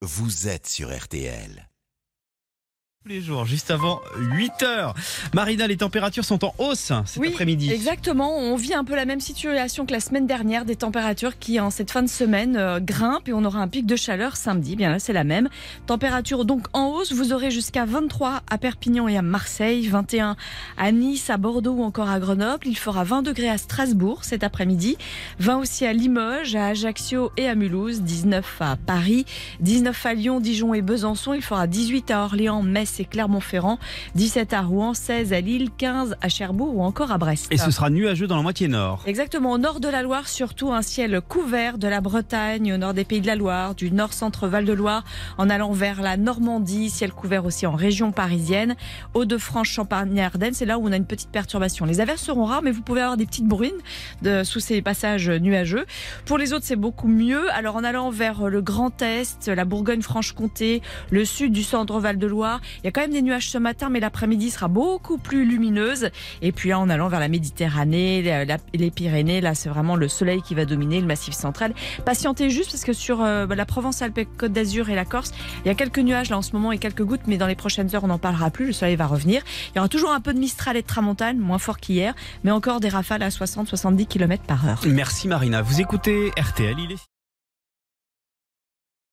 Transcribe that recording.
vous êtes sur RTL. Tous les jours, juste avant 8h. Marina, les températures sont en hausse cet après-midi. Exactement. On vit un peu la même situation que la semaine dernière, des températures qui, en cette fin de semaine, grimpent et on aura un pic de chaleur samedi. Bien là, c'est la même. Température donc en hausse. Vous aurez jusqu'à 23 à Perpignan et à Marseille, 21 à Nice, à Bordeaux ou encore à Grenoble. Il fera 20 degrés à Strasbourg cet après-midi, 20 aussi à Limoges, à Ajaccio et à Mulhouse, 19 à Paris, 19 à Lyon, Dijon et Besançon. Il fera 18 à Orléans, Metz et Clermont-Ferrand, 17 à Rouen, 16 à Lille, 15 à Cherbourg ou encore à Brest. Et ce sera nuageux dans la moitié nord. Exactement, au nord de la Loire, surtout un ciel couvert de la Bretagne, au nord des Pays de la Loire, du nord-centre Val-de-Loire, en allant vers la Normandie, ciel couvert aussi en région parisienne, Hauts-de-France, Champagne et Ardennes, c'est là où on a une petite perturbation. Les averses seront rares, mais vous pouvez avoir des petites bruines sous ces passages nuageux. Pour les autres, c'est beaucoup mieux. Alors en allant vers le Grand Est, la Bourgogne-Franche-Comté, le sud du centre Val-de-Loire, il y a quand même des nuages ce matin, mais l'après-midi sera beaucoup plus lumineuse. Et puis là, en allant vers la Méditerranée, les Pyrénées, là, c'est vraiment le soleil qui va dominer le Massif central. Patientez juste parce que sur la Provence-Alpes-Côte d'Azur et la Corse, il y a quelques nuages là en ce moment et quelques gouttes, mais dans les prochaines heures, on n'en parlera plus. Le soleil va revenir. Il y aura toujours un peu de Mistral et de Tramontane, moins fort qu'hier, mais encore des rafales à 60-70 km/h. Merci Marina. Vous écoutez RTL, il est